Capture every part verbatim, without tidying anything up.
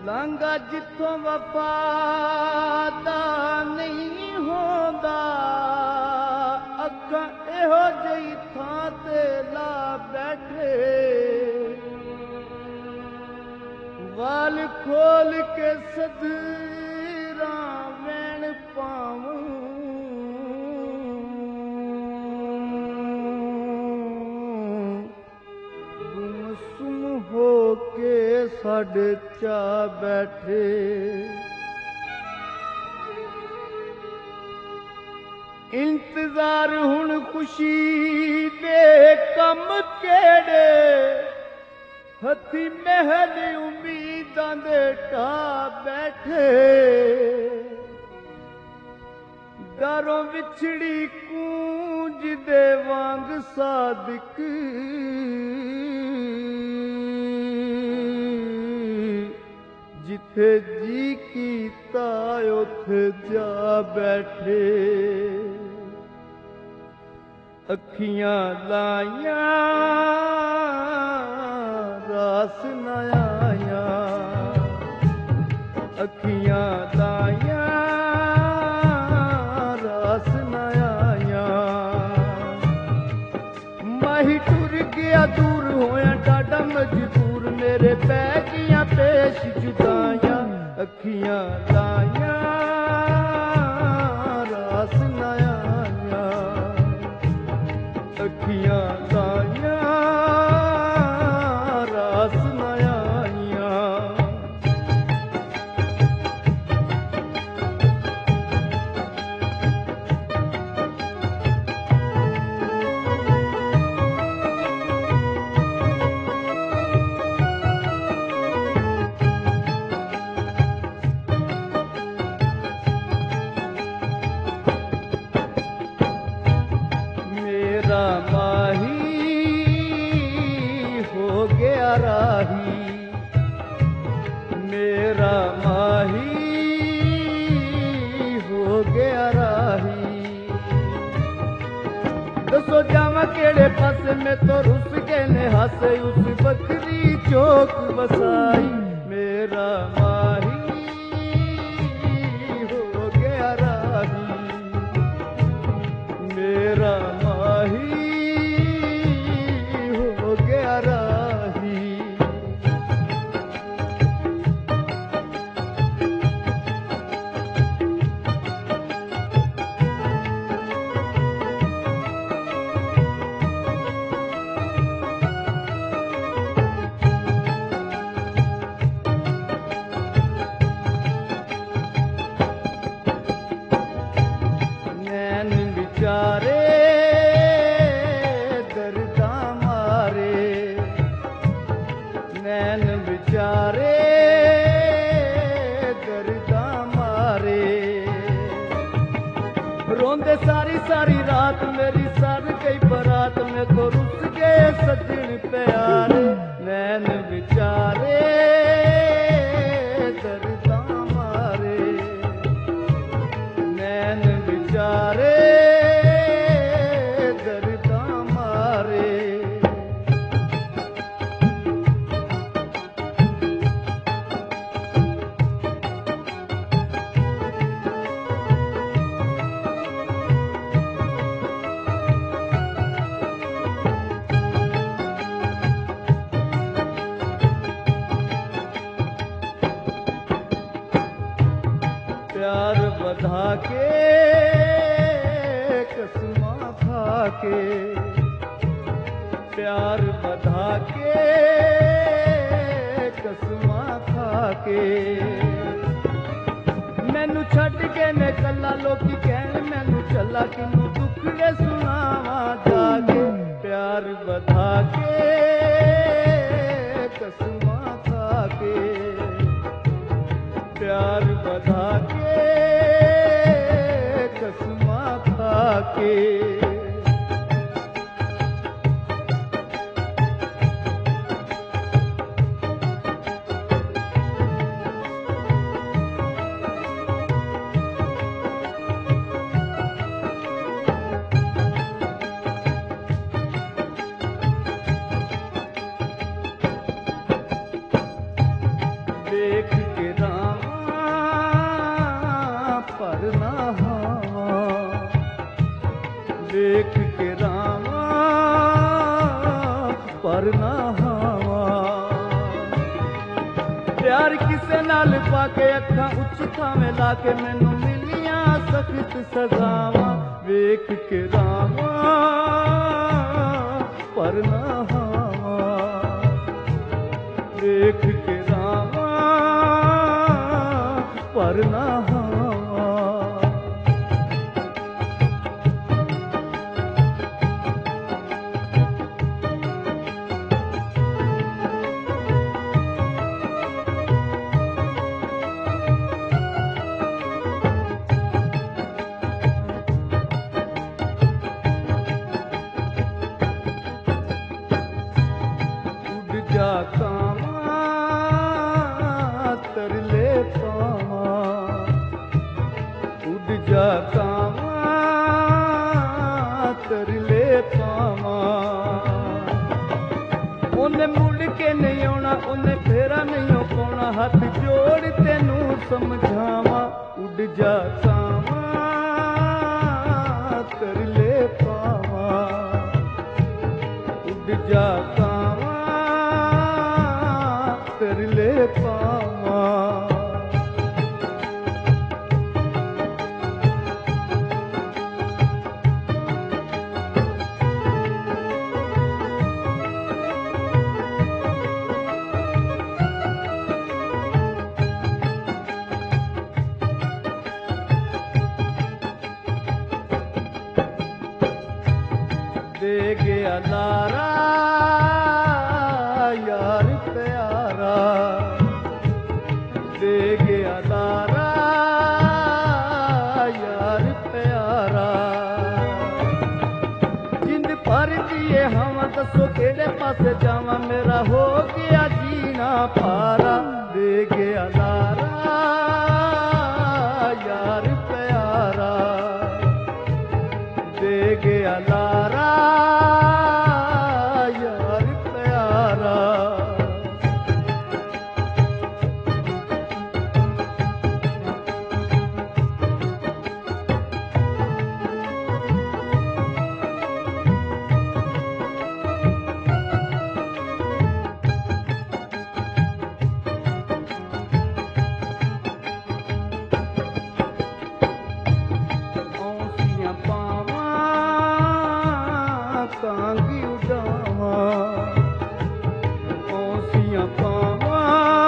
लांगा जिथों वफा दा नहीं होंदा, अखां इहो जही थां ते ला बैठे। वाल खोल के सदरा वैण पाऊं, गुमसुम हो के साढ़े चा बैठे। इंतजार हुण खुशी दे कम केड़े, हथी महल उम्मीदां दे ढा बैठे। दारों विछड़ी कूंज दे वांग सादिक, जिथे जी कीता उथे जा बैठे। अखियां लाइयां रास न आया, अखियां लाइयां रास न आया। माही टुर गया दूर होया डाडा मजबूर, मेरे पै गया पेश जुदाइयां। अखियां लाइयां रास न आया, अखियां लाइयां रास न आया। मेरा माही हो गया राही, मेरा माही हो गया राही। दसो जावा केड़े पासे में तो रुस के ने हसे, उस बकरी चौक बसाई। मेरा माही हो गया राही, मेरा माही हो गया राही। नैन बिचारे दर्दा मारे, नैन बिचारे दर्दा मारे। रोंदे सारी सारी रात मेरी सर गई बरात में, तो रुस गए सजन प्यारे। नैन बिचारे दर्दा मारे, नैन बिचारे दर्दा मारे। प्यार बधा के कसमा खा के, प्यार बधा के कसमा खा के। मैनू छड्ड के ने कला लोकी कहन मैनू चला, किनू दुखड़े सुनावा जाके। प्यार बधा के कसमा खा के, प्यार बधा के कसमा खा के। देख ਵੇਖ ਕੇ ਰਾਵਾਂ ਪਰ ਨਾ ਹਾਵਾਂ। ਪਿਆਰ ਕਿਸੇ ਨਾਲ ਪਾ ਕੇ ਅੱਖਾਂ ਉੱਚ ਥਾਵੇਂ ਲਾ ਕੇ ਮੈਨੂੰ ਮਿਲੀਆਂ ਸਖਤ ਸਜ਼ਾਵਾਂ। ਵੇਖ ਕੇ ਰਾਵਾਂ ਪਰ ਨਾ ਹਾਵਾਂ। ਵੇਖ ਕੇ ਰਾਵਾਂ ਪਰ ਨਾ ਹਾਵਾਂ। ਜਾ ਕਾਵਾਂ ਤਰਲੇ ਪਾਵਾਂ। ਉੱਡ ਜਾ ਕਾਵਾਂ ਤਰਲੇ ਪਾਵਾਂ। ਉਹਨੇ ਮੁੜ ਕੇ ਨਹੀਂ ਆਉਣਾ, ਉਹਨੇ ਫੇਰਾ ਨਹੀਂ ਪਾਉਣਾ, ਹੱਥ ਜੋੜ ਤੈਨੂੰ ਸਮਝਾਵਾਂ। ਉੱਡ ਜਾ ਕਾਵਾਂ ਤਰਲੇ ਪਾਵਾਂ। ਉੱਡ ਜਾ ਕਾਵਾਂ ਤਰਲੇ ਪਾਵਾਂ। ਦੇ ਗਿਆ ਲਾਰਾ यार प्यारा। दे गया लारा यार प्यारा। जिंद भर दिए हवा दसो केड़े पासे जावां, मेरा हो गया जीना पारा। दे गया लारा यार प्यारा। दे गया लारा यार प्यारा। कांगी उड़ावां, औंसियां पावां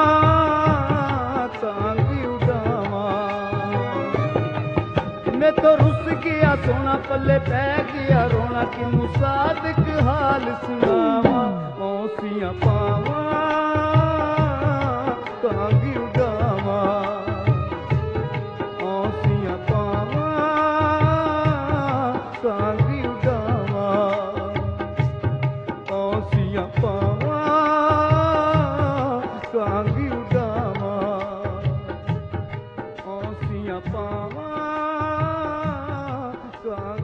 कांगी उड़ावां। मैं तो रुस गया सोना, पल्ले पै गया रोना, कि मुसादिक हाल सुनावां। औंसियां पावां कांगी उड़ावां। औंसियां पावां कांगी उड़ावां। औंसियां पावां कांगी उड़ावां। औंसियां पावां कांगी